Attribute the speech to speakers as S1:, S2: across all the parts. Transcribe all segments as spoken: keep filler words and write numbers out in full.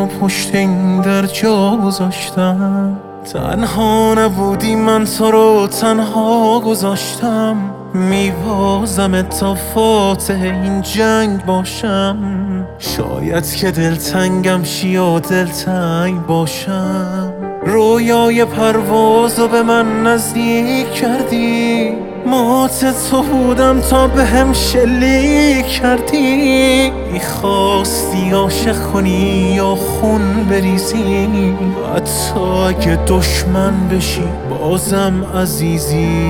S1: رو پشت این در جا گذاشتم. تنها نبودی من تو رو تنها گذاشتم. میوازم تا فاتح این جنگ باشم. شاید که دلتنگم شی و دلتنگ باشم. رویای پروازو به من نزدیک کردی. مات تو بودم تا به هم شلیک کردی. میخواستی عاشق کنی یا خون بریزی. حتی اگه دشمن بشی بازم عزیزی.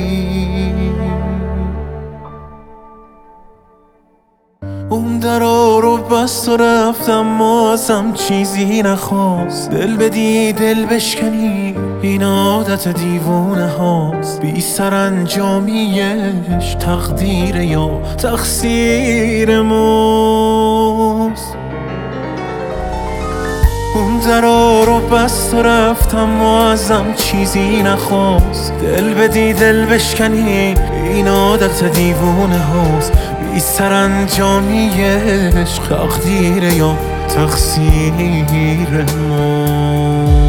S1: اون درا رو بست و رفتم ما ازم چیزی نخواست. دل بدی دل بشکنی این عادت دیوونه هاست. بی سرانجامیش تقدیر یا تقصیر ماست. اون درا رو بست و رفتم ما ازم چیزی نخواست. دل بدی دل بشکنی این عادت دیوونه هاست. بی سرانجامیش تقدیر یا تقصیر ماست.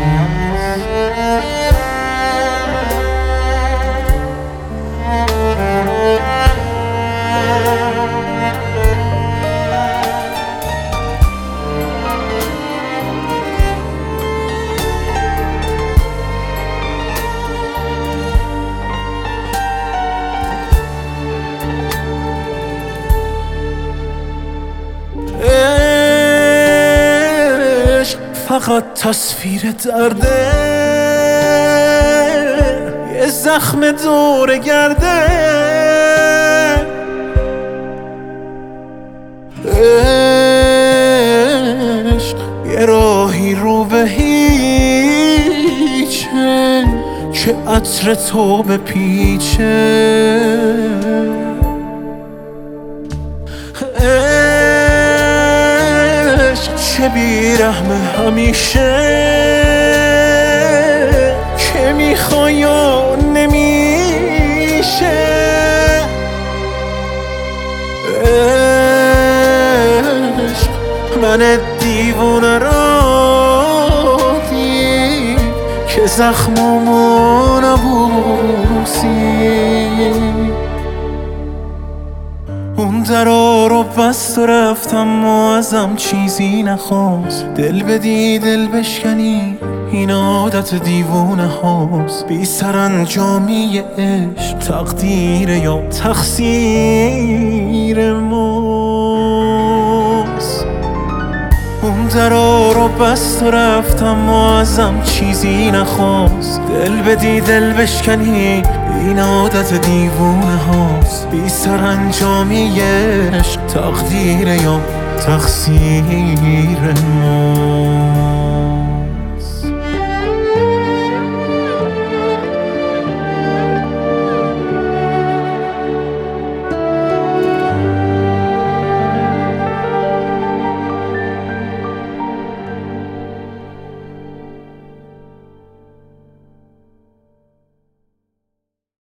S1: فقط تصویر درده، یه زخم دور گرده. عشق یه راهی رو به هیچه که عطر تو بپیچه. چه بیرحمه همیشه که میخوای یا نمیشه. عشق من دیوونه را دید که زخممو نبوسی. اون درا رو بست و رفتم و ازم چیزی نخواست. دل بدی دل بشکنی این عادت دیوونه هاست. بی سرانجامی عشق تقدیر یا تقصیر ماست. اون درا رو بست و رفتم و ازم چیزی نخواست. دل بدی دل بشکنی این عادت دیوونه هاست. بی سرانجامی عشق تقدیر یا تقصیر ما.